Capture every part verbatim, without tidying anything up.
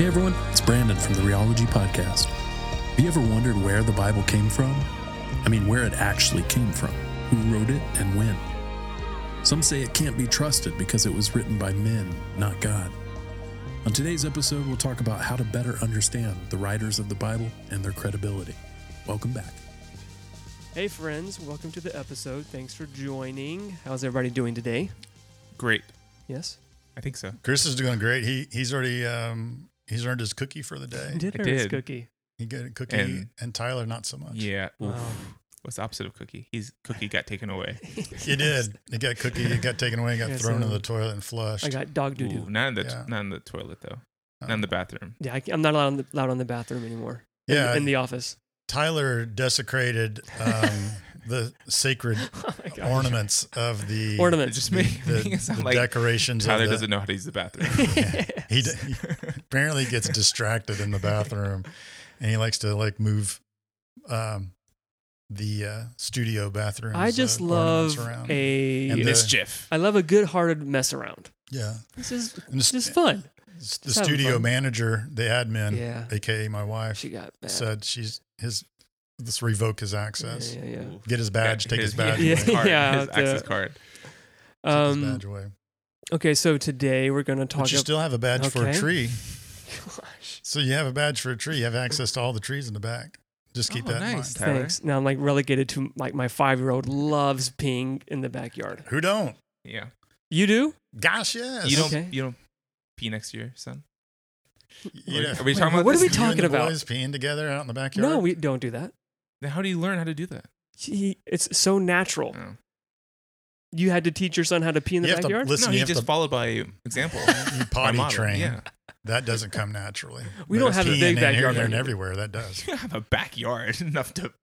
Hey everyone, it's Brandon from the Rheology Podcast. Have you ever wondered where the Bible came from? I mean, where it actually came from, who wrote it, and when? Some say it can't be trusted because it was written by men, not God. On today's episode, we'll talk about how to better understand the writers of the Bible and their credibility. Welcome back. Hey friends, welcome to the episode. Thanks for joining. How's everybody doing today? Great. Yes? I think so. Chris is doing great. He he's already um he's earned his cookie for the day. I did I earn his did. cookie. He got a cookie, And- and, Tyler not so much. Yeah. Oof. Wow. What's the opposite of cookie? His cookie got taken away. He did. He got cookie. He got taken away. Got Yeah, thrown so- in the toilet and flushed. I got dog doo Ooh, doo. not in the Yeah. not in the toilet though. Um, Not in the bathroom. Yeah, I, am not allowed, on the, allowed on the bathroom anymore. In- Yeah. in, the office. Tyler desecrated um, the sacred Oh my gosh. ornaments of the It Ornaments. just the, made, the, making it sound the like decorations. Tyler of the, doesn't know how to use the bathroom. He, d- he apparently gets distracted in the bathroom, and he likes to like move um, the uh, studio bathroom. I just love a. And the- Mischief. I love a good-hearted mess around. yeah. This is And the, just fun. the Just having studio fun. manager, the admin, Yeah. aka my wife, She got mad. said she's his. Let's revoke his access. Yeah, yeah, yeah. Ooh. Get his badge. Got Take his, badge. Yeah. away. card, Yeah, his the- access card. Take Um, his badge away. okay, so today we're going to talk But you about. still have a badge for a Okay. tree. Gosh. So you have a badge for a tree. You have access to all the trees in the back. Just keep Oh, that in nice, mind. Tyler. Thanks. Now I'm like relegated to like my five-year-old loves peeing in the backyard. Who don't? Yeah. You do? Gosh, yes. You don't Okay. you don't pee next to your son? You know, Are we Wait, talking about what are this? we you talking and the about? boys peeing together out in the backyard. No, we don't do that. Then how do you learn how to do that? He, it's so natural. Oh. You had to teach your son how to pee in the You have to backyard? listen. no, you he have just to followed by example. you By potty model. train. Yeah. That doesn't come naturally. We But don't have a peeing big in here, backyard there, and like you. everywhere. That does. You have a backyard enough to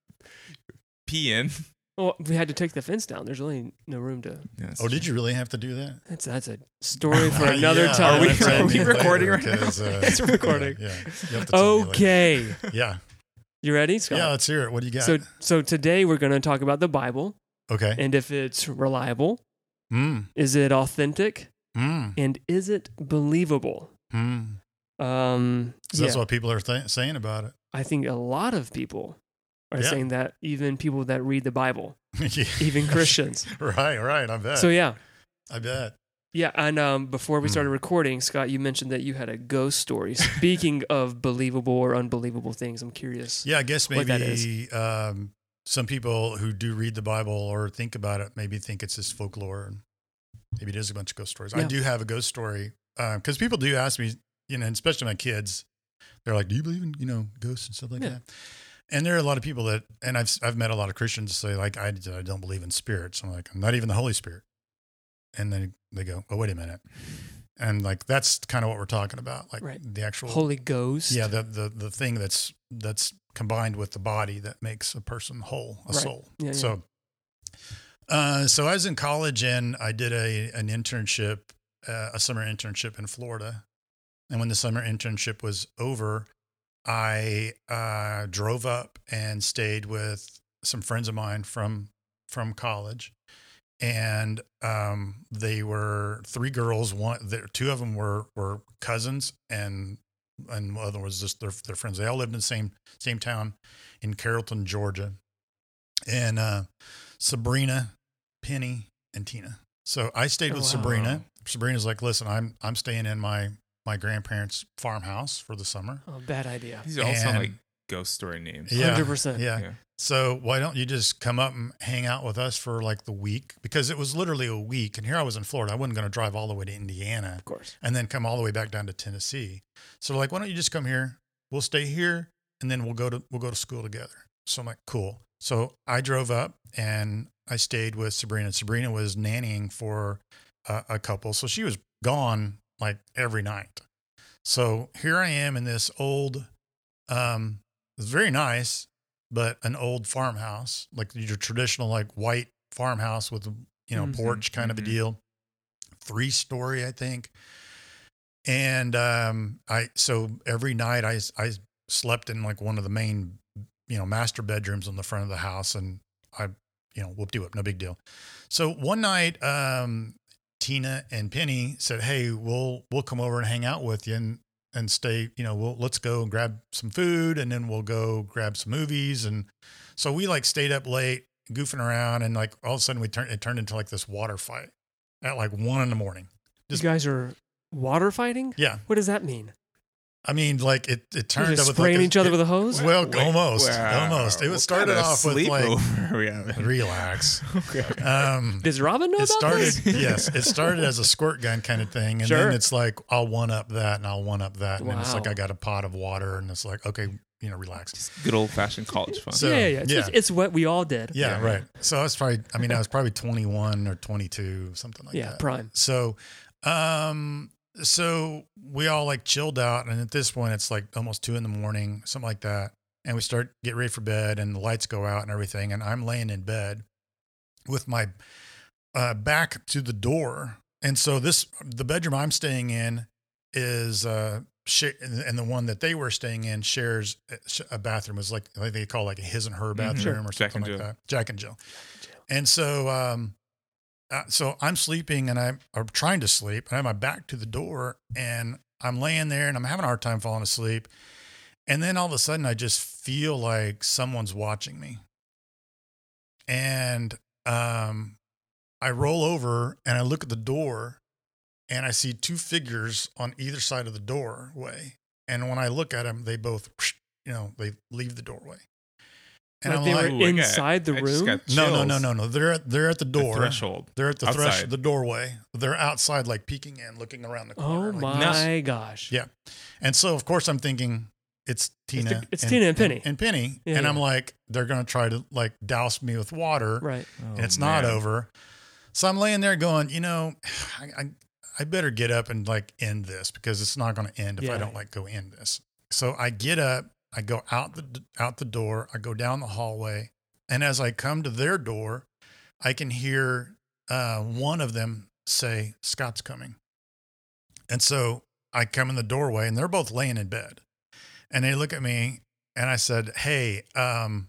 pee in. Well, we had to take the fence down. There's really no room to. Yes. Oh, did you really have to do that? That's that's a story for Uh, another yeah, time. Are we- that's are ending we recording later, right now? 'cause, uh, It's recording. Yeah. yeah. You have to tell me later. Okay, Yeah. you ready, Scott? Yeah. Let's hear it. What do you got? So so today we're going to talk about the Bible okay. and if it's reliable, Mm. is it authentic, Mm. and is it believable? Mm. Um, So that's yeah, what people are th- saying about it. I think a lot of people are Yeah. saying that. Even people that read the Bible, Yeah. even Christians. Right. Right. I bet. So yeah. I bet. Yeah, and um, before we Hmm. started recording, Scott, you mentioned that you had a ghost story. Speaking of believable or unbelievable things, I'm curious. Yeah. I guess What that maybe um, some people who do read the Bible or think about it maybe think it's just folklore. And maybe it is a bunch of ghost stories. I Yeah. do have a ghost story because people do ask me, you know, and especially my kids. They're like, "Do you believe in you know ghosts and stuff like Yeah. that?" And there are a lot of people that, and I've I've met a lot of Christians say like, "I, I don't believe in spirits." I'm like, "I'm not even the Holy Spirit." And then they go, "Oh, wait a minute," and like that's kind of what we're talking about, like Right. the actual Holy Ghost. yeah, the the the thing that's that's combined with the body that makes a person whole, a Right. soul. Yeah, yeah. So, uh, so I was in college and I did a an internship, uh, a summer internship in Florida, and when the summer internship was over, I uh, drove up and stayed with some friends of mine from from college, and um, they were three girls. One, there, two of them were were cousins, and and one other was just their their friends. They all lived in the same same town in Carrollton, Georgia, and uh, Sabrina, Penny, and Tina. So I stayed Oh, with wow. Sabrina. Sabrina's like, listen, I'm I'm staying in my my grandparents' farmhouse for the summer. Oh, bad idea. These all sound And- like ghost story names. Yeah, one hundred percent. Yeah. Yeah. So why don't you just come up and hang out with us for like the week? Because it was literally a week. And here I was in Florida. I wasn't going to drive all the way to Indiana Of course. and then come all the way back down to Tennessee. So like, why don't you just come here? We'll stay here and then we'll go to we'll go to school together. So I'm like, cool. So I drove up and I stayed with Sabrina. Sabrina was nannying for a, a couple. So she was gone like every night. So here I am in this old, um, it's very nice, but an old farmhouse, like your traditional like white farmhouse with, you know, Mhm, porch kind of a mhm. deal, three story, I think. And um, I so every night I I slept in like one of the main, you know, master bedrooms on the front of the house, and I, you know, whoop de whoop, no big deal. So one night, um, Tina and Penny said, "Hey, we'll we'll come over and hang out with you." And and stay, you know, we'll, let's go and grab some food and then we'll go grab some movies. And so we like stayed up late goofing around, and like all of a sudden we turned, it turned into like this water fight at like one in the morning. Just, you guys are water fighting? yeah. What does that mean? I mean, like it, it turned You're up with spraying like a- each other it- with a hose? Well, Wait, almost, wow. almost. It was What started kind of off with like, sleepover are we having? relax. Okay. Um, Does Robin know it about started, this? yes, it started as a squirt gun kind of thing. And Sure. then it's like, I'll one up that and I'll one up that. And then it's like, Wow. I got a pot of water and it's like, okay, you know, relax. Just good old fashioned college fun. So- yeah, yeah, yeah. It's, yeah. It's, it's what we all did. Yeah, Yeah. right. So I was probably, I mean, I was probably twenty-one or twenty-two, something like Yeah, that. prime. So, um, so we all like chilled out. And at this point, it's like almost two in the morning, something like that. And we start get ready for bed and the lights go out and everything. And I'm laying in bed with my uh, back to the door. And so this, the bedroom I'm staying in is, uh, sh- and the one that they were staying in shares a bathroom. It was like, like they call like a his and her bathroom or Jack something and like Jill. that. Jack and Jill. And so, um, uh, so I'm sleeping and I'm, I'm trying to sleep and I have my back to the door and I'm laying there and I'm having a hard time falling asleep. And then all of a sudden I just feel like someone's watching me. And, um, I roll over and I look at the door and I see two figures on either side of the doorway. And when I look at them, they both, you know, they leave the doorway. And Like I'm they like, were Ooh, I got- inside the I just room? got no, no, chills. no, no, no. They're at, they're at the The door. threshold. They're at the thresh, Outside. the doorway. They're outside, like peeking in, looking around the corner. Oh like, my no. gosh. Yeah. And so, of course, I'm thinking it's Tina. the- it's Tina and Penny. And, Penny. Yeah, and I'm yeah. like, they're going to try to like douse me with water. Right. And it's Oh, not man. over. So I'm laying there going, you know, I, I, I better get up and like end this because it's not going to end if Yeah. I don't like go end this. So I get up, I go out the out the door, I go down the hallway, and as I come to their door, I can hear uh, one of them say, "Scott's coming." And so I come in the doorway, and they're both laying in bed, and they look at me, and I said, "Hey, um,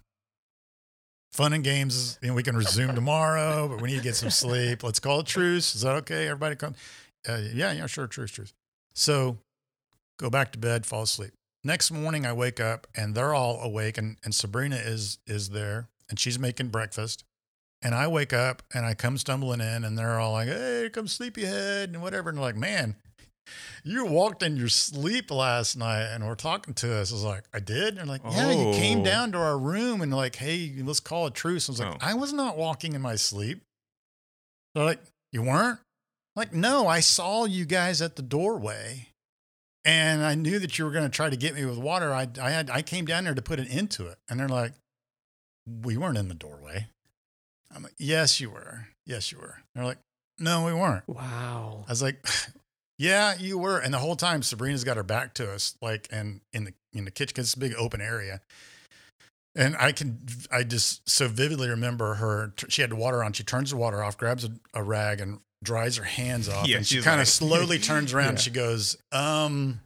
fun and games, you know, we can resume tomorrow, but we need to get some sleep. Let's call a truce. Is that okay? Everybody come." Uh, yeah, yeah, sure, truce, truce. So go back to bed, fall asleep. Next morning, I wake up and they're all awake, and, and Sabrina is is there, and she's making breakfast. And I wake up and I come stumbling in, and they're all like, "Hey, come sleepyhead," and whatever. And they're like, "Man, you walked in your sleep last night and were talking to us." I was like, "I did?" And they're like, "Yeah, you came Oh. down to our room and like, hey, let's call a truce." I was like, Oh. "I was not walking in my sleep." They're like, "You weren't?" I'm like, "No, I saw you guys at the doorway. And I knew that you were going to try to get me with water. I, I had, I came down there to put an end to it." And they're like, "We weren't in the doorway." I'm like, "Yes, you were. Yes, you were." They're like, "No, we weren't." Wow. I was like, "Yeah, you were." And the whole time Sabrina's got her back to us, like, and in the, in the kitchen, cause it's a big open area. And I can, I just so vividly remember her, she had the water on. She turns the water off, grabs a, a rag and dries her hands off. Yeah, and she she's kind of like- slowly turns around Yeah. and she goes, um,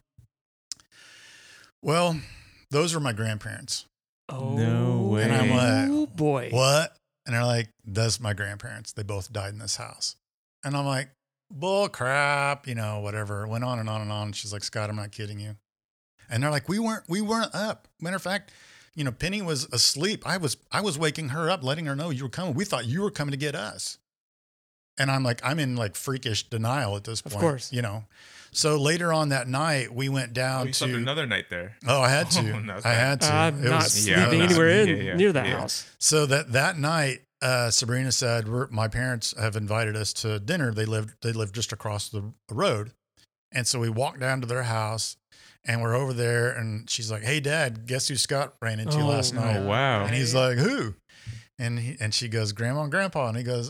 "Well, those were my grandparents." Oh, No way. And I'm like, oh boy. "What?" And they're like, "That's my grandparents. They both died in this house." And I'm like, "Bull crap," you know, whatever. It went on and on and on. She's like, "Scott, I'm not kidding you." And they're like, we weren't, we weren't up. Matter of fact, you know, Penny was asleep. I was, I was waking her up, letting her know you were coming. We thought you were coming to get us. And I'm like, I'm in like freakish denial at this Of point, course. you know? So later on that night, we went Oh, down you to, slept another night there. oh, I had to, Oh, no, it's I bad. had to. I'm It not was- Yeah, sleeping no. anywhere in Yeah, yeah, near the yeah. house. So that, that night, uh, Sabrina said, We're, my parents have invited us to dinner. They lived, they lived just across the road. And so we walked down to their house and we're over there and she's like, "Hey Dad, guess who Scott ran into Oh, last night?" Oh, wow. And he's like, "Who?" And he, and she goes, "Grandma and Grandpa." And he goes,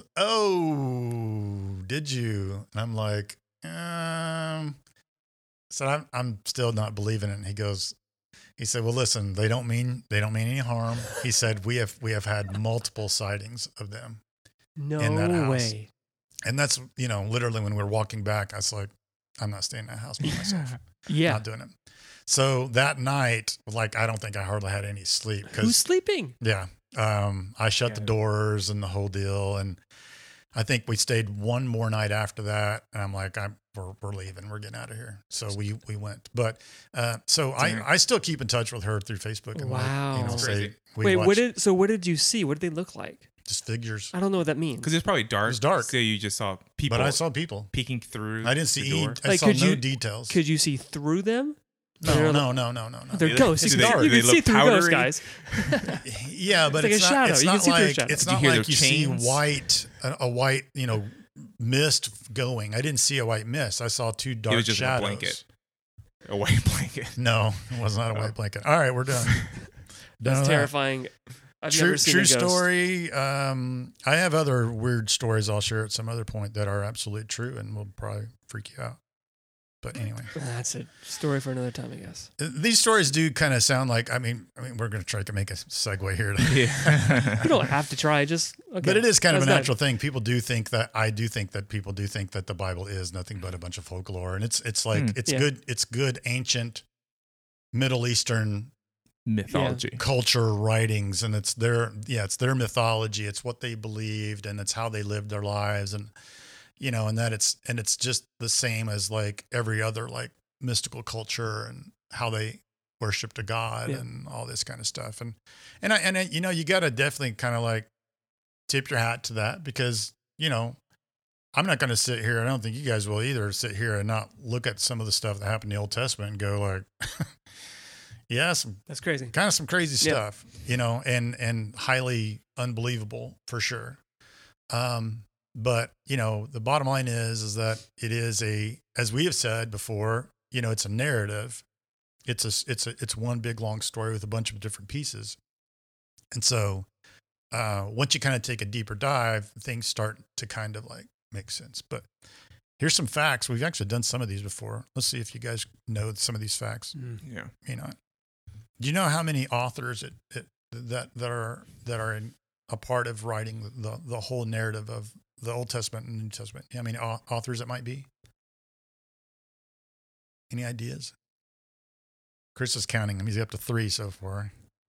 "Oh, did you?" And I'm like, um, so I'm, I'm still not believing it. And he goes, he said, "Well, listen, they don't mean, they don't mean any harm." He said, we have, we have had multiple sightings of them. No in that house. way. And that's, you know, literally when we were walking back, I was like, I'm not staying in that house by myself. Yeah. Not doing it. So that night, like, I don't think I hardly had any sleep Who's because, sleeping? yeah, um, I shut the Yeah. doors and the whole deal. And I think we stayed one more night after that, and I'm like, I'm we're, we're leaving, we're getting out of here. So we we went, but uh, so I, I still keep in touch with her through Facebook. And Wow. like, you know, That's say, crazy. we Wait, watched what did so what did you see? What did they look like? just figures, I don't know what that means. Because it's probably dark. It was dark. So you just saw people but I saw people. peeking through. I didn't see. the E- door. I Like, saw could no you- details. Could you see through them? no, They're no, no, no, no, no. They're They- ghosts. You do can, they- you they can look see through ghosts, powdery? guys. Yeah, but It's like it's, a not. shadow. It's You can not see through a like shadow. it's Did you not hear like their you see chains? white a, a white you know mist going. I didn't see a white mist. I saw two dark it was just shadows. a blanket. A white blanket. No, it was not a white Oh. blanket. All right, we're done. Done That's with that. terrifying. I've True, never seen true a ghost. story. Um, I have other weird stories I'll share at some other point that are absolutely true and will probably freak you out. But anyway, That's a story for another time, I guess. these stories do kind of sound like. I mean, I mean, we're going to try to make a segue here. Yeah. You don't have to try. Just okay. But it is kind of a That's natural thing. People do think that I do think that people do think that the Bible is nothing but a bunch of folklore, and it's it's like Hmm. it's Yeah. good it's good ancient Middle Eastern Mythology. culture writings, and it's their yeah it's their mythology. It's what they believed, and it's how they lived their lives, and you know, and that it's and it's just the same as like every other like mystical culture and how they worshiped a god Yeah. and all this kind of stuff. And and I and I, you know, you got to definitely kind of like tip your hat to that, because you know, I'm not going to sit here. I don't think you guys will either. Sit here and not look at some of the stuff that happened in the Old Testament and go like, yeah, some That's crazy. kind of some crazy Yeah. stuff, you know, and and highly unbelievable for sure. Um, but you know, the bottom line is is that it is a, as we have said before, you know, it's a narrative. It's a it's a it's one big long story with a bunch of different pieces, and so uh, once you kind of take a deeper dive, things start to kind of like make sense. But here's some facts. We've actually done some of these before. Let's see if you guys know some of these facts. Mm. Yeah. You know, do you know how many authors it, it, that that are that are in, a part of writing the the whole narrative of the Old Testament and New Testament? How many au- authors it might be? Any ideas? Chris is counting them. He's up to three so far.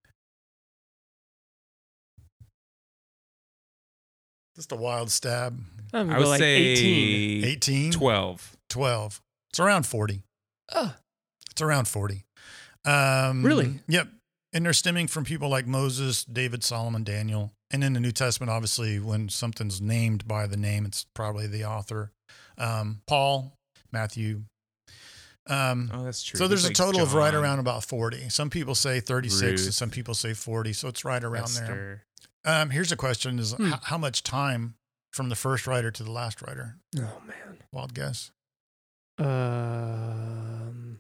Just a wild stab. I'm I gonna would go like say eighteen. eighteen, twelve. twelve. It's around forty. Oh, It's around forty. Um, Really? Yep. And they're stemming from people like Moses, David, Solomon, Daniel. And in the New Testament, obviously, when something's named by the name, it's probably the author. Um, Paul, Matthew. Um, Oh, that's true. so there's a Like total of right John, around about forty. Some people say thirty-six and Ruth. some people say forty. So it's right around there. Esther. Um, here's a question: Is Hmm. h- how much time from the first writer to the last writer? oh man. Wild guess. Um,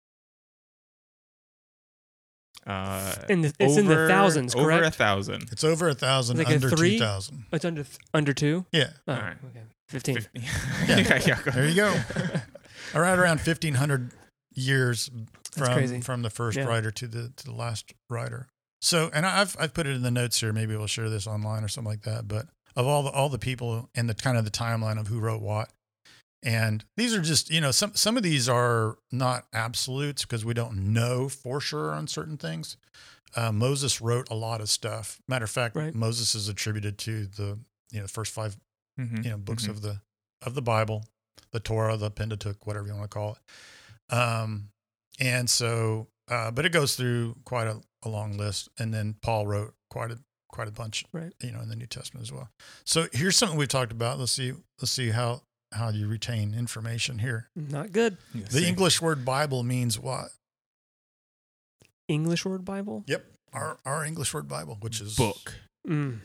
Uh, in the, it's in the over- thousands, Over a correct? thousand. It's over a thousand, Like a under three? two thousand. It's under th- under two. Yeah. Oh, All right. okay. Fifteen. Fifty. yeah, yeah, go. There you go. All right, around fifteen hundred years That's from crazy. from the first Yeah. writer to the to the last writer. So, and I've I've put it in the notes here. Maybe we'll share this online or something like that. But of all the all the people and the kind of the timeline of who wrote what, and these are just, you know, some some of these are not absolutes because we don't know for sure on certain things. Uh, Moses wrote a lot of stuff. Matter of fact, Right. Moses is attributed to the you know first five Mhm, you know books mhm. of the of the Bible, the Torah, the Pentateuch, whatever you want to call it. Um, and so, uh, but it goes through quite a, a long list, and then Paul wrote quite a quite a bunch, Right. you know, in the New Testament as well. So here's something we've talked about. Let's see, let's see how how you retain information here. Not good. Yeah, The same. English word Bible means what? English word Bible. Yep, our our English word Bible, which is book. Mm.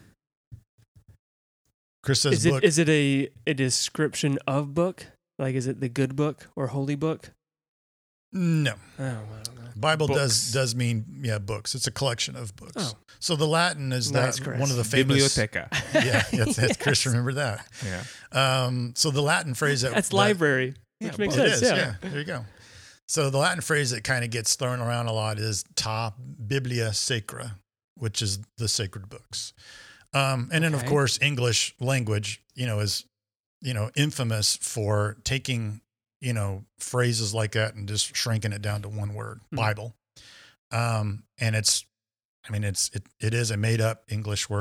Chris says Is it book. is it a a description of book? Like, is it the good book or holy book? no, Oh, I don't know. Bible Books. does does mean yeah books. It's a collection of books. Oh. So the Latin is Nice, that Chris. one of the famous. Biblioteca. Yeah, that's, that's Chris. Remember that. Yeah. Um, so the Latin phrase that That's that- library, Yeah, which makes It sense. is, yeah. yeah. There you go. So the Latin phrase that kind of gets thrown around a lot is "ta Biblia Sacra," which is the sacred books. Um, and then, of Okay. course, English language, you know, is you know infamous for taking you know phrases like that and just shrinking it down to one word, Hmm. Bible. Um, and it's, I mean, it's it it is a made up English word.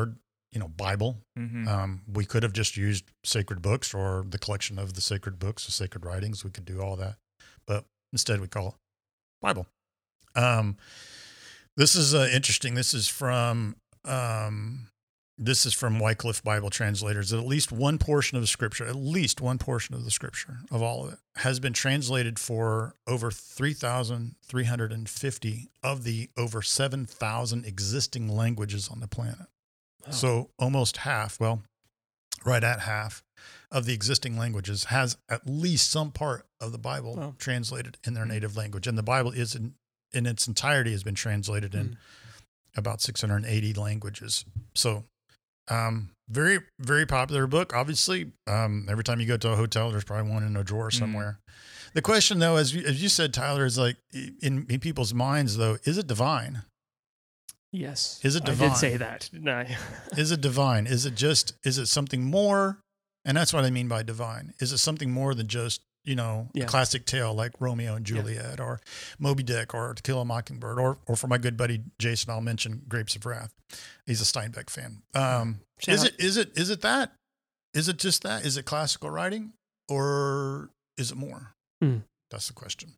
you know, Bible. Mm-hmm. Um, we could have just used sacred books or the collection of the sacred books, the sacred writings. We could do all that, but instead we call it Bible. Um, this is uh, interesting. This is from um, this is from Wycliffe Bible Translators. That at least one portion of the scripture, at least one portion of the scripture of all of it, has been translated for over three thousand three hundred fifty of the over seven thousand existing languages on the planet. Wow. So almost half, well, right at half of the existing languages has at least some part of the Bible Wow. translated in their native language. And the Bible is in, in its entirety has been translated in Mm. about six hundred eighty languages. So um, very, very popular book. Obviously, um, every time you go to a hotel, there's probably one in a drawer somewhere. The question, though, as you, as you said, Tyler, is like in, in people's minds, though, is it divine? Yes. Is it I divine? did say that, didn't I? Is it divine? Is it just, is it something more? And that's what I mean by divine. Is it something more than just, you know, Yeah. a classic tale like Romeo and Juliet or Moby Dick or To Kill a Mockingbird or, or for my good buddy Jason, I'll mention Grapes of Wrath. He's a Steinbeck fan. Um, Shout is out. it, is it, is it that? Is it just that? Is it classical writing or is it more? Hmm. That's the question.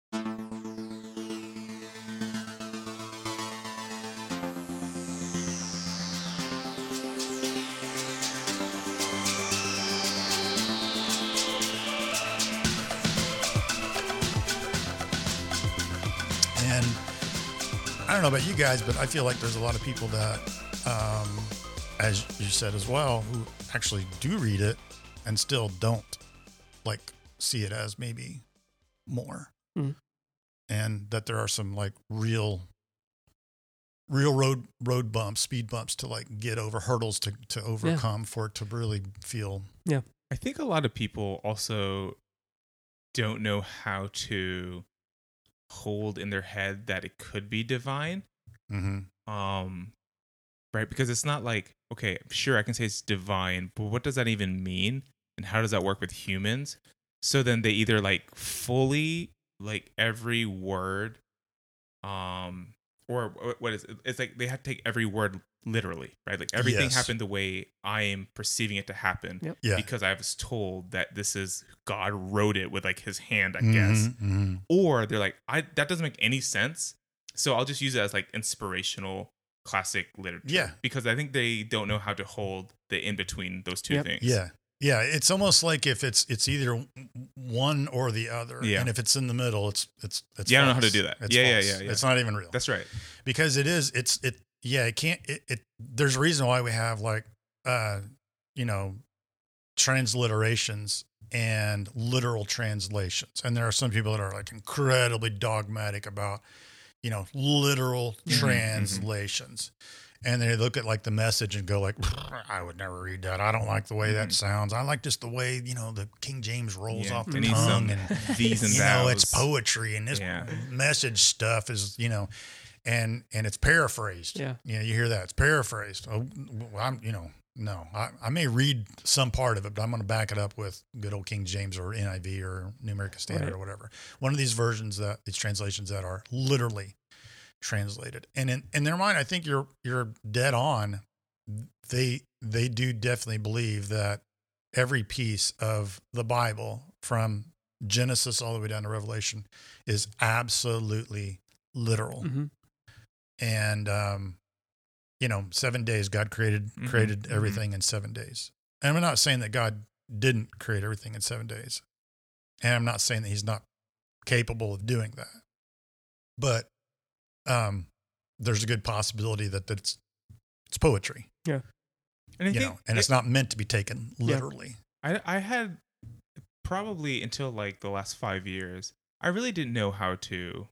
And I don't know about you guys, but I feel like there's a lot of people that, um, as you said as well, who actually do read it and still don't like see it as maybe more. Mm. And that there are some like real, real road, road bumps, speed bumps to like get over, hurdles to, to overcome for it to really feel. I think a lot of people also don't know how to hold in their head that it could be divine. Mm-hmm. Um, right? Because it's not like, okay, sure, I can say it's divine, but what does that even mean? And how does that work with humans? So then they either like fully, like every word, um, or what is it? It's like they have to take every word literally, right? Like everything Yes. happened the way I am perceiving it to happen. Yep. Yeah. Because I was told that this is God wrote it with like his hand, I Mhm, guess. mhm. Or they're like, I that doesn't make any sense. So I'll just use it as like inspirational classic literature. Yeah. Because I think they don't know how to hold the in between those two Yep. things. Yeah. Yeah. It's almost like if it's, it's either one or the other. Yeah. And if it's in the middle, it's, it's, it's, Yeah, I don't know how to false. do that. It's Yeah, yeah, false. yeah, yeah. It's not even real. That's right. Because it is, it's, it, yeah, it can't, it, it, there's a reason why we have like, uh, you know, transliterations and literal translations. And there are some people that are like incredibly dogmatic about, you know, literal Mhm, translations. And they look at like the Message and go like, I would never read that. I don't like the way that Mhm. sounds. I like just the way, you know, the King James rolls Yeah, off the it needs tongue some and these and you know, it's thous. poetry and this Yeah. Message stuff is, you know, and, and it's paraphrased. Yeah. You know, you hear that it's paraphrased. Oh, well, I'm, you know, no, I, I may read some part of it, but I'm going to back it up with good old King James or N I V or New American Standard Right. or whatever. One of these versions that these translations that are literally translated. And in, in their mind, I think you're, you're dead on. They, they do definitely believe that every piece of the Bible from Genesis all the way down to Revelation is absolutely literal. Mm-hmm. And, um, you know, seven days, God created, Mhm, created mhm. everything in seven days. And I'm not saying that God didn't create everything in seven days. And I'm not saying that he's not capable of doing that, but, um, there's a good possibility that that's, it's poetry, And I you think know, and it- it's not meant to be taken literally. I I had probably until like the last five years, I really didn't know how to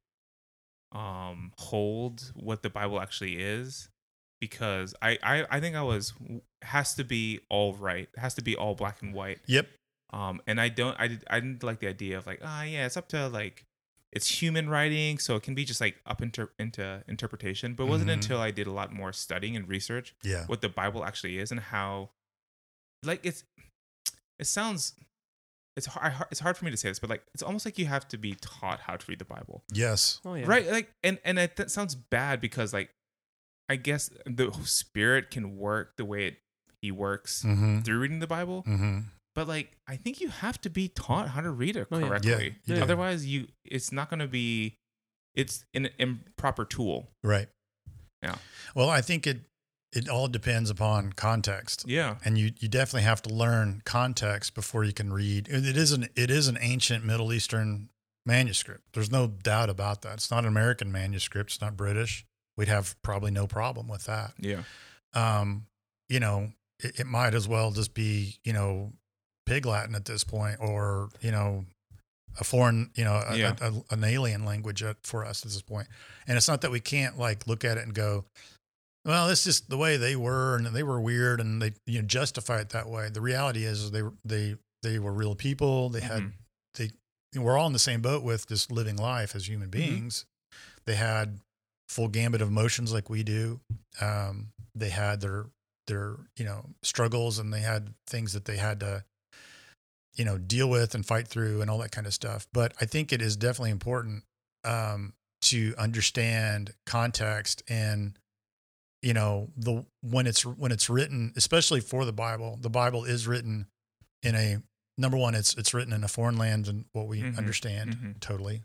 um hold what the Bible actually is, because I I, I think I was has to be all right, it has to be all black and white. Yep. Um and I don't I did I didn't like the idea of like, ah yeah, it's up to like it's human writing, so it can be just like up into into interpretation. But it wasn't Mhm. until I did a lot more studying and research Yeah. what the Bible actually is and how, like, it's it sounds it's hard it's hard for me to say this, but like it's almost like you have to be taught how to read the Bible, Yes. Oh yeah. right? Like, and and it, that sounds bad because like I guess the Spirit can work the way it he works Mm-hmm. through reading the Bible. Mm-hmm. But like, I think you have to be taught how to read it Oh, yeah. correctly. Yeah, you do. Otherwise, you it's not going to be. It's an improper tool. Right. Yeah. Well, I think it it all depends upon context. Yeah. And you, you definitely have to learn context before you can read. It is an it is an ancient Middle Eastern manuscript. There's no doubt about that. It's not an American manuscript. It's not British. We'd have probably no problem with that. Yeah. Um, you know, it, it might as well just be, you know, Pig Latin at this point, or, you know, a foreign, you know, a, Yeah. a, a, an alien language at, for us at this point. And it's not that we can't like look at it and go, well, it's just the way they were, and they were weird, and they, you know, justify it that way. The reality is they were, they, they were real people. They had, Mhm. they, we're all in the same boat with just living life as human beings. They had full gambit of emotions like we do. Um, they had their, their, you know, struggles, and they had things that they had to, you know, deal with and fight through and all that kind of stuff. But I think it is definitely important, um, to understand context and, you know, the, when it's, when it's written, especially for the Bible, the Bible is written in a, number one, it's, it's written in a foreign land and what we Mhm. understand Mhm. totally.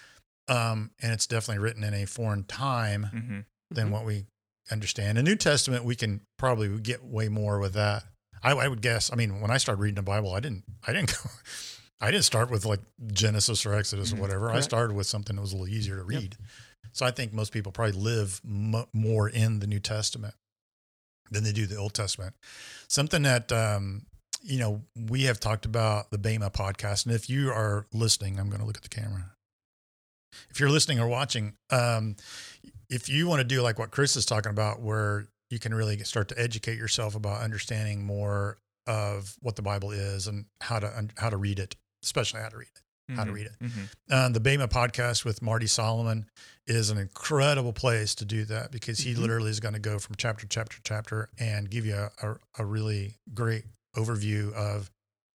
Um, and it's definitely written in a foreign time Mm-hmm. than Mhm. what we understand. The New Testament, we can probably get way more with that. I, I would guess. I mean, when I started reading the Bible, I didn't, I didn't go, I didn't start with like Genesis or Exodus Mhm. or whatever. I Correct. started with something that was a little easier to Yep. read. So I think most people probably live m- more in the New Testament than they do the Old Testament. Something that, um, you know, we have talked about the Bema podcast. And if you are listening, I'm going to look at the camera. If you're listening or watching, um, if you want to do like what Chris is talking about, where you can really get, start to educate yourself about understanding more of what the Bible is and how to un- how to read it, especially how to read it, how to read it. Mm-hmm. Uh, the Bema podcast with Marty Solomon is an incredible place to do that, because he Mhm. literally is going to go from chapter, chapter, chapter, and give you a, a, a really great overview of,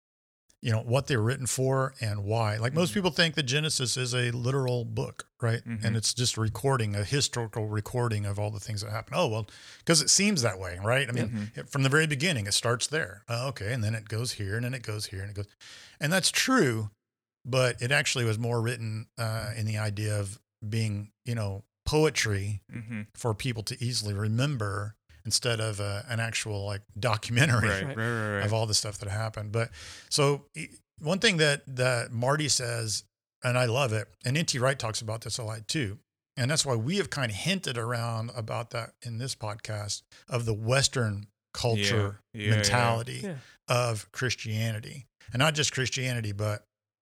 you know, what they're written for and why. Like most Mhm. people think that Genesis is a literal book, right? Mhm. And it's just a recording, a historical recording of all the things that happen. Oh, well, because it seems that way, right? I mean, Mhm. it- from the very beginning, it starts there. Oh, okay. And then it goes here, and then it goes here, and it goes, and that's true. But it actually was more written uh, in the idea of being, you know, poetry Mm-hmm. for people to easily remember, instead of uh, an actual like documentary Right, Right. right, right, right. of all the stuff that happened. But so e- one thing that, that Marty says, and I love it, and N T Wright talks about this a lot too. And that's why we have kind of hinted around about that in this podcast, of the Western culture Yeah, yeah, mentality Yeah. of Christianity, and not just Christianity, but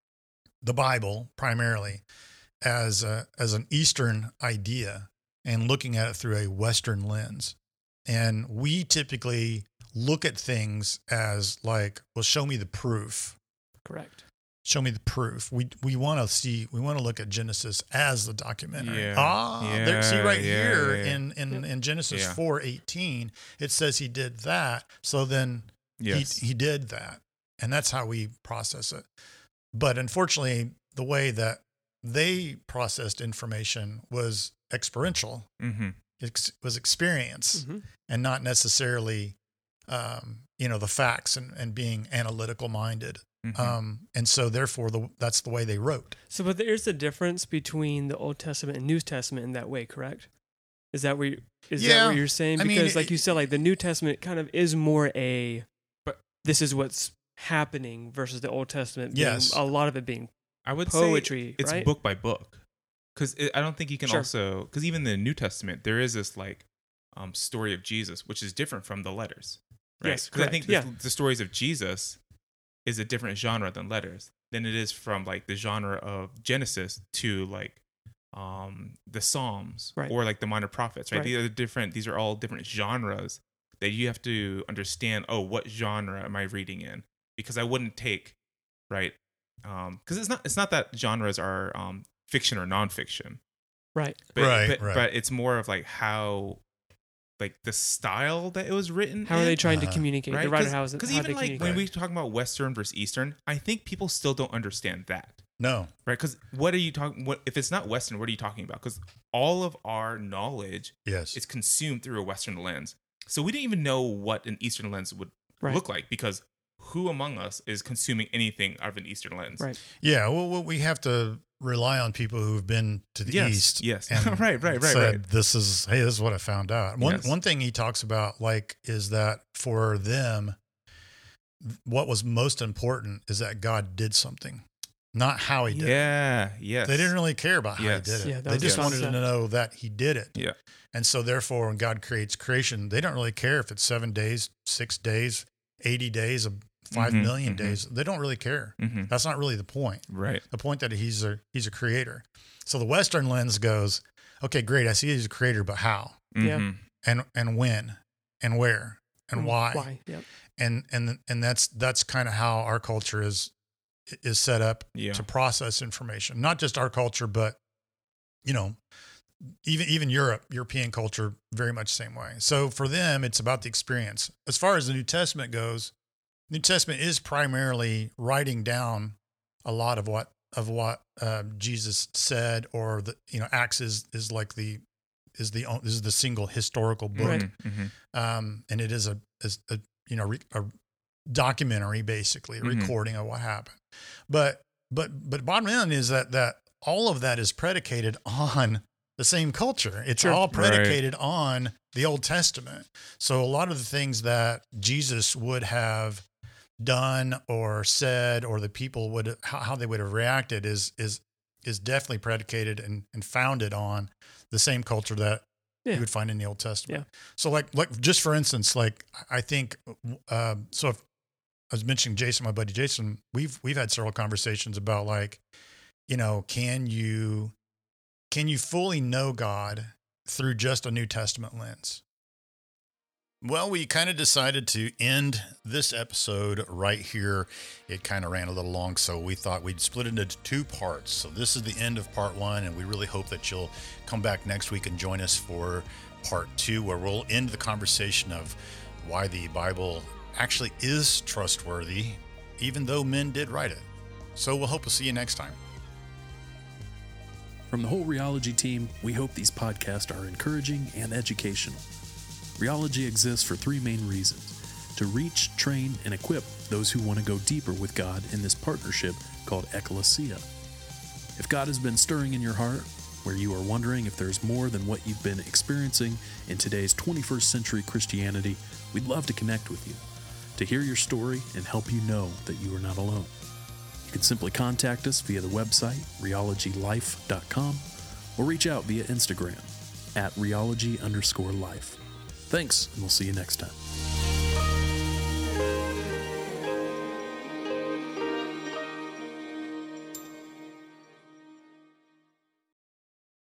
the Bible primarily as a, as an Eastern idea, and looking at it through a Western lens. And we typically look at things as like, well, show me the proof. Correct. Show me the proof. We we want to see. We want to look at Genesis as the documentary. Yeah. Ah, there, see Yeah, right yeah, here yeah. in in, Yep. in Genesis Yeah. four eighteen, it says he did that. So then Yes. he he did that, and that's how we process it. But unfortunately, the way that they processed information was experiential. mm-hmm. It was experience, Mhm. and not necessarily, um, you know, the facts and, and being analytical minded. Mm-hmm. Um, and so therefore the, that's the way they wrote. So, but there's a difference between the Old Testament and New Testament in that way, correct? Is that what you, is that Yeah. what you're saying? I mean, Because, it- like you said, like the New Testament kind of is more a, But- this is what's happening versus the Old Testament. Being, Yes. a lot of it being I would poetry, say it's right? book by book, because I don't think you can Sure. also, because even in the New Testament there is this like um, story of Jesus, which is different from the letters, right? Yes, Because I think correct. the, Yeah. the stories of Jesus is a different genre than letters than it is from like the genre of Genesis to like um, the Psalms Right. or like the Minor Prophets, right? Right. These are different. These are all different genres that you have to understand. Oh, what genre am I reading in? Because I wouldn't take right. Um, because it's not it's not that genres are um fiction or nonfiction, right. but, Right, but, right. but it's more of like how, like the style that it was written. How are in, they trying to Uh, communicate? right? The writer, how is it? Because how even they like communicate. when we talk about Western versus Eastern, I think people still don't understand that, No. right? Because what are you talking? What if it's not Western? What are you talking about? Because all of our knowledge Yes. is consumed through a Western lens. So we didn't even know what an Eastern lens would Right. look like, because who among us is consuming anything out of an Eastern lens? Right. Yeah, well, well, we have to rely on people who've been to the Yes, east. yes. and Right, right, right, said, right. This is hey, this is what I found out. One Yes. one thing he talks about, like, is that for them, what was most important is that God did something, not how he did it. Yeah, yes. They didn't really care about how Yes. he did it. Yeah, that they was the just wanted to concept. know that he did it. Yeah. And so therefore, when God creates creation, they don't really care if it's seven days, six days, eighty days, of five Mhm, million mhm. days. They don't really care. hmm That's not really the point. Right. The point that he's a he's a creator. So the Western lens goes, okay, great. I see he's a creator, but how Yeah. Mhm. and and when and where and Mm, why? Why? Yep. And and and that's that's kind of how our culture is is set up Yeah. to process information. Not just our culture, but you know, even even Europe, European culture, very much the same way. So for them, it's about the experience. As far as the New Testament goes, New Testament is primarily writing down a lot of what of what uh, Jesus said, or the you know Acts is is like the is the this is the single historical book, Right. Mhm, mhm. um, and it is a, is a you know re, a documentary, basically a Mhm. recording of what happened. But but but bottom line is that that all of that is predicated on the same culture. It's Sure. all Right. predicated on the Old Testament. So a lot of the things that Jesus would have done or said, or the people would how, how they would have reacted, is is is definitely predicated and, and founded on the same culture that Yeah. you would find in the Old Testament. Yeah. So like like just for instance, like I think uh, so if I was mentioning Jason, my buddy Jason, we've we've had several conversations about like, you know, can you can you fully know God through just a New Testament lens? Well, we kind of decided to end this episode right here. It kind of ran a little long, so we thought we'd split it into two parts. So this is the end of part one, and we really hope that you'll come back next week and join us for part two, where we'll end the conversation of why the Bible actually is trustworthy, even though men did write it. So we'll hope to see you next time. From the whole Rheology team, we hope these podcasts are encouraging and educational. Rheology exists for three main reasons: to reach, train, and equip those who want to go deeper with God in this partnership called Ecclesia. If God has been stirring in your heart, where you are wondering if there's more than what you've been experiencing in today's twenty-first century Christianity, we'd love to connect with you, to hear your story and help you know that you are not alone. You can simply contact us via the website, rheology life dot com, or reach out via Instagram at rheology underscore life. Thanks, and we'll see you next time.